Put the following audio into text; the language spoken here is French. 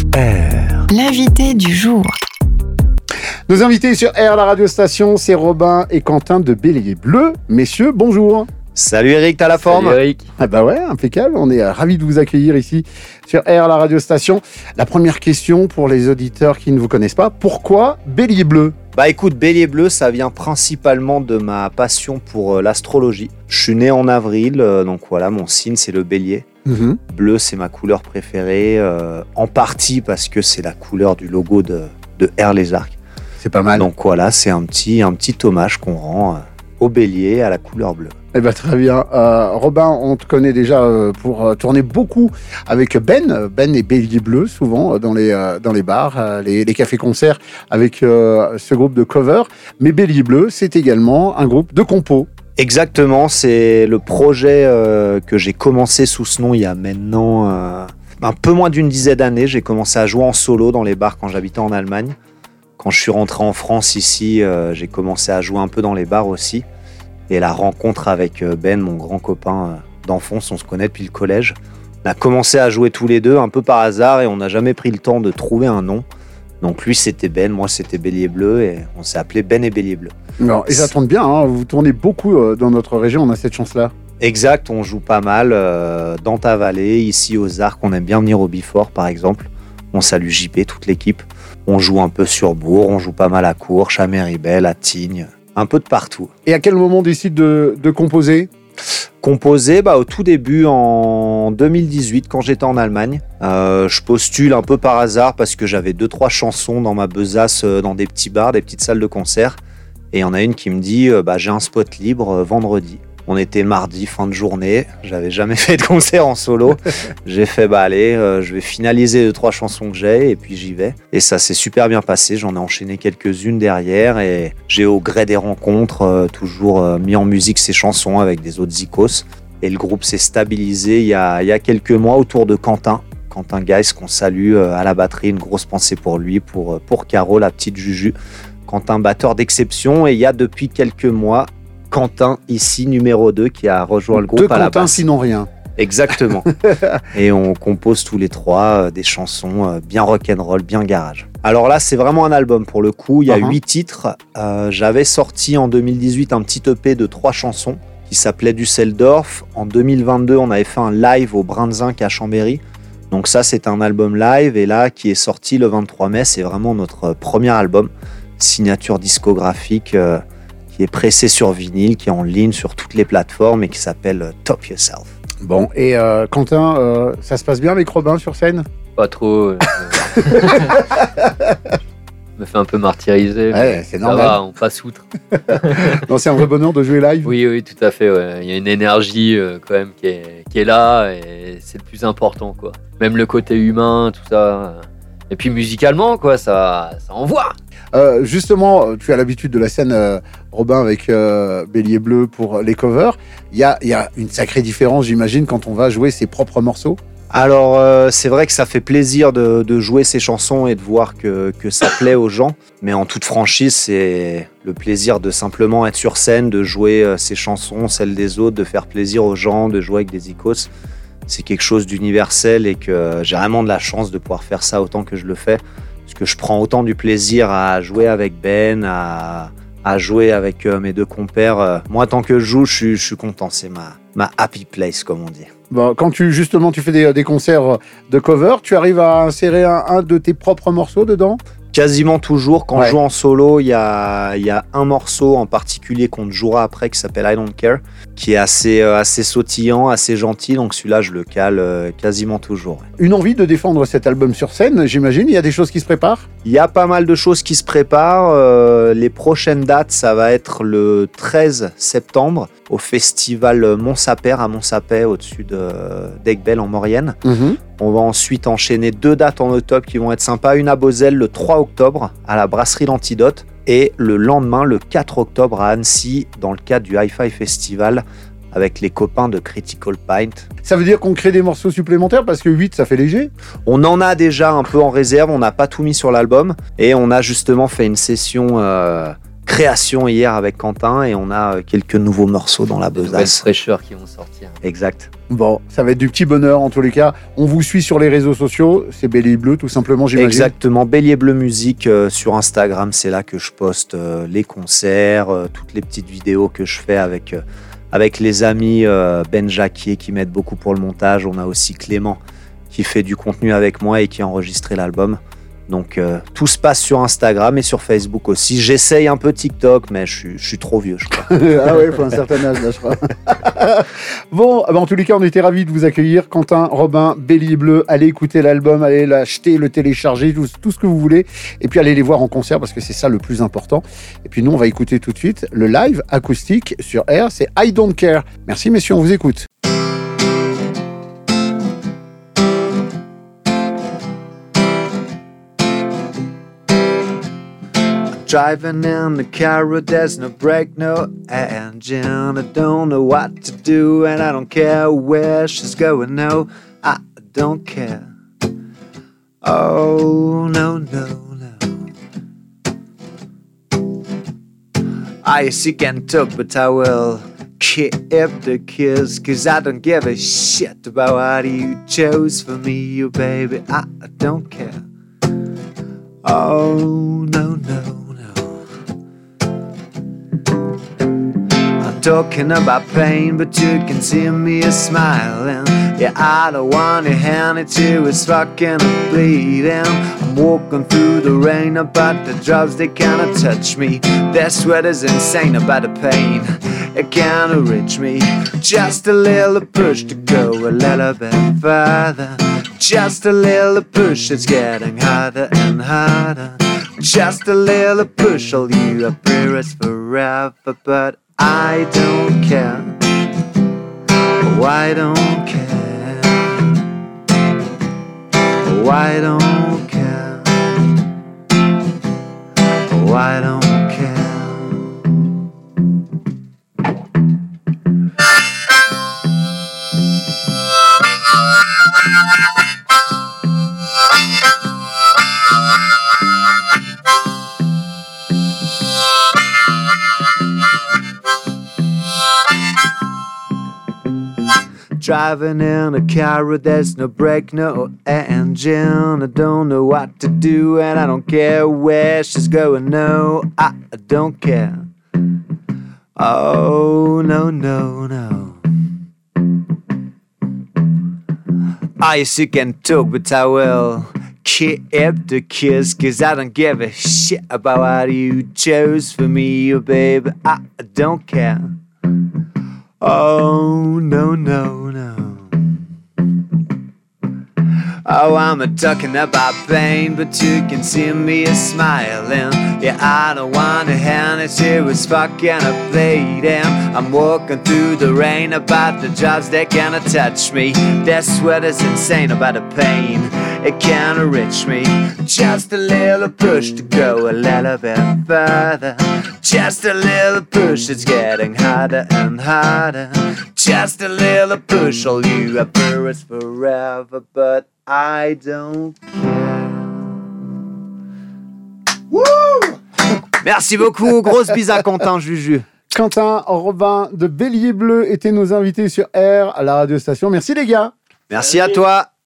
R. L'invité du jour. Nos invités sur R, la radio station, c'est Robin et Quentin de Bélier Bleu. Messieurs, bonjour. Salut Eric, t'as la forme? Salut Eric. Ah bah ouais, impeccable. On est ravis de vous accueillir ici sur R, la radio station. La première question pour les auditeurs qui ne vous connaissent pas, pourquoi Bélier Bleu? Bah écoute, Bélier Bleu, ça vient principalement de ma passion pour l'astrologie. Je suis né en avril, donc voilà, mon signe c'est le bélier. Bleu, c'est ma couleur préférée, en partie parce que c'est la couleur du logo de R les Arcs. C'est pas mal. Donc voilà, c'est un petit hommage qu'on rend au bélier, à la couleur bleue. Eh ben, très bien. Robin, on te connaît déjà pour tourner beaucoup avec Ben. Ben et Bélier Bleu, souvent, dans les bars, les cafés-concerts, avec ce groupe de cover. Mais Bélier Bleu, c'est également un groupe de compos. Exactement, c'est le projet que j'ai commencé sous ce nom il y a maintenant un peu moins d'une dizaine d'années. J'ai commencé à jouer en solo dans les bars quand j'habitais en Allemagne. Quand je suis rentré en France ici, j'ai commencé à jouer un peu dans les bars aussi. Et la rencontre avec Ben, mon grand copain d'enfance, on se connaît depuis le collège. On a commencé à jouer tous les deux un peu par hasard et on n'a jamais pris le temps de trouver un nom. Donc lui c'était Ben, moi c'était Bélier Bleu et on s'est appelé Ben et Bélier Bleu. Non, et ça tourne bien, hein, vous tournez beaucoup dans notre région, on a cette chance-là. Exact, on joue pas mal dans ta vallée, ici aux Arcs, on aime bien venir au Bifort par exemple. On salue JP, toute l'équipe. On joue un peu sur Bourg, on joue pas mal à Courches, à Méribel, à Tignes, un peu de partout. Et à quel moment on décide de composer ? Composer, au tout début en 2018 quand j'étais en Allemagne. Je postule un peu par hasard parce que j'avais 2-3 chansons dans ma besace dans des petits bars, des petites salles de concert. Et il y en a une qui me dit j'ai un spot libre vendredi. On était mardi, fin de journée. J'avais jamais fait de concert en solo. J'ai fait allez, je vais finaliser 2-3 chansons que j'ai et puis j'y vais. Et ça s'est super bien passé. J'en ai enchaîné quelques-unes derrière et j'ai au gré des rencontres toujours mis en musique ces chansons avec des autres zikos. Et le groupe s'est stabilisé il y a quelques mois autour de Quentin Geis qu'on salue à la batterie. Une grosse pensée pour lui, pour Caro, la petite Juju. Quentin, batteur d'exception. Et il y a depuis quelques mois Quentin, ici, numéro 2, qui a rejoint le groupe à la basse. Quentin, sinon rien. Exactement. Et on compose tous les trois des chansons bien rock'n'roll, bien garage. Alors là, c'est vraiment un album pour le coup. Il y a 8 titres. J'avais sorti en 2018 un petit EP de 3 chansons qui s'appelait Düsseldorf. En 2022, on avait fait un live au Brin de Zinc à Chambéry. Donc ça, c'est un album live. Et là, qui est sorti le 23 mai, c'est vraiment notre premier album. Signature discographique qui est pressé sur vinyle, qui est en ligne sur toutes les plateformes et qui s'appelle Top Yourself. Bon, et Quentin, ça se passe bien avec Robin sur scène ? Pas trop. Je me fais un peu martyriser. Ouais, c'est normal. Ça va, on passe outre. Non, c'est un vrai bonheur de jouer live. Oui, tout à fait. Ouais. Il y a une énergie quand même qui est là et c'est le plus important, quoi. Même le côté humain, tout ça. Et puis musicalement, quoi, ça envoie. Justement, tu as l'habitude de la scène, Robin, avec Bélier Bleu pour les covers. Il y a une sacrée différence, j'imagine, quand on va jouer ses propres morceaux. Alors, c'est vrai que ça fait plaisir de jouer ces chansons et de voir que ça plaît aux gens. Mais en toute franchise, c'est le plaisir de simplement être sur scène, de jouer ces chansons, celles des autres, de faire plaisir aux gens, de jouer avec des icos. C'est quelque chose d'universel et que j'ai vraiment de la chance de pouvoir faire ça autant que je le fais. Parce que je prends autant du plaisir à jouer avec Ben, à jouer avec mes 2 compères. Moi, tant que je joue, je suis content. C'est ma happy place, comme on dit. Bon, quand tu fais des concerts de cover, tu arrives à insérer un de tes propres morceaux dedans ? Quasiment toujours. Quand je joue en solo, il y a un morceau en particulier qu'on jouera après qui s'appelle I Don't Care, qui est assez sautillant, assez gentil. Donc celui-là, je le cale quasiment toujours. Une envie de défendre cet album sur scène, j'imagine. Il y a des choses qui se préparent ? Il y a pas mal de choses qui se préparent. Les prochaines dates, ça va être le 13 septembre au festival Montsapet à Montsapet, au-dessus d'Aiguebelle en Maurienne. On va ensuite enchaîner 2 dates en octobre qui vont être sympas. Une à Beauzelle le 3 octobre à la brasserie L'Antidote et le lendemain, le 4 octobre à Annecy, dans le cadre du Hi-Fi Festival avec les copains de Critical Pint. Ça veut dire qu'on crée des morceaux supplémentaires parce que 8, ça fait léger ? On en a déjà un peu en réserve, on n'a pas tout mis sur l'album et on a justement fait une session création hier avec Quentin et on a quelques nouveaux morceaux dans la Des nouvelles besace. fraîcheurs qui vont sortir. Exact. Bon, ça va être du petit bonheur en tous les cas. On vous suit sur les réseaux sociaux, c'est Bélier Bleu tout simplement, j'imagine. Exactement, Bélier Bleu Musique sur Instagram, c'est là que je poste les concerts, toutes les petites vidéos que je fais avec les amis Ben Jacquier qui m'aide beaucoup pour le montage. On a aussi Clément qui fait du contenu avec moi et qui a enregistré l'album. Donc tout se passe sur Instagram et sur Facebook aussi. J'essaye un peu TikTok, mais je suis trop vieux, je crois. Ah ouais, il faut un certain âge là, je crois. Bon, en tous les cas, on était ravis de vous accueillir. Quentin, Robin, Bélier Bleu, allez écouter l'album, allez l'acheter, le télécharger, tout ce que vous voulez. Et puis allez les voir en concert parce que c'est ça le plus important. Et puis nous, on va écouter tout de suite le live acoustique sur Air, c'est I Don't Care. Merci messieurs, on vous écoute. Driving in the car, there's no brake, no engine. I don't know what to do, and I don't care where she's going. No, I don't care. Oh, no, no, no. I see can talk, but I will keep the kiss, 'cause I don't give a shit about what you chose for me, you baby. I don't care. Oh, no, no. Talking about pain, but you can see me smiling. Yeah, I don't want to hand it to you, it's fucking bleeding. I'm walking through the rain, but the drugs, they cannot touch me. Their sweat is insane about the pain, it can't reach me. Just a little push to go a little bit further. Just a little push, it's getting harder and harder. Just a little push, all you up here is forever, but I don't care. Oh, I don't care. Oh, I don't care. Oh, I don't care. Driving in a car, there's no brake, no engine. I don't know what to do, and I don't care where she's going. No, I don't care. Oh, no, no, no. I sick and talk, but I will keep the kiss, 'cause I don't give a shit about what you chose for me, oh baby. I don't care. Oh, no, no, no. Oh, I'm talking about pain, but you can see me smiling. Yeah, I don't want to hand it to you, it's fucking bleeding. I'm walking through the rain, about the jobs, they cannot touch me. Their sweat is insane about the pain, it can't reach me. Just a little push to go a little bit further. Just a little push, it's getting harder and harder. Just a little push, all you up here is forever, but I don't care. Wouh! Merci beaucoup, grosse bise à Quentin, Juju. Quentin, Robin de Bélier Bleu étaient nos invités sur Air à la radio station. Merci les gars. Merci à toi.